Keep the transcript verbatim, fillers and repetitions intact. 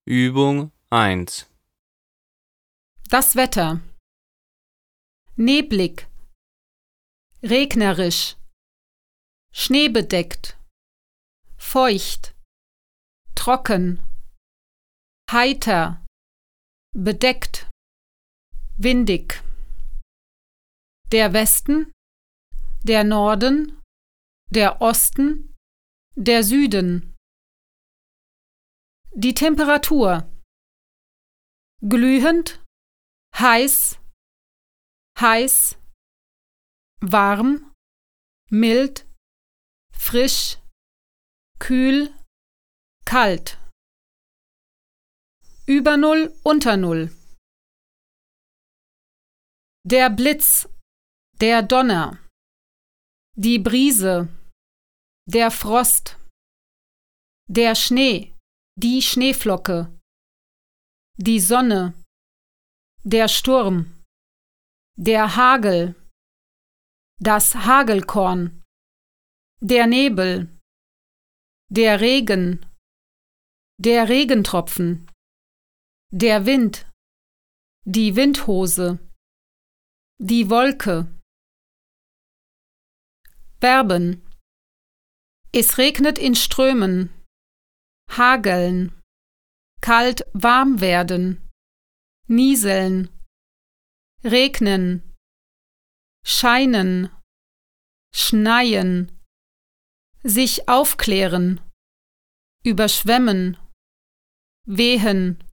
Übung eins. Das Wetter: neblig, regnerisch, schneebedeckt, feucht, trocken, heiter, bedeckt, windig. Der Westen, der Norden, der Osten, der Süden. Die Temperatur: glühend, heiß, heiß, warm, mild, frisch, kühl, kalt. Über Null, unter Null. Der Blitz, der Donner, die Brise, der Frost, der Schnee, die Schneeflocke, die Sonne, der Sturm, der Hagel, das Hagelkorn, der Nebel, der Regen, der Regentropfen, der Wind, die Windhose, die Wolke. Verben: Es regnet in Strömen, hageln, kalt warm werden, nieseln, regnen, scheinen, schneien, sich aufklären, überschwemmen, wehen.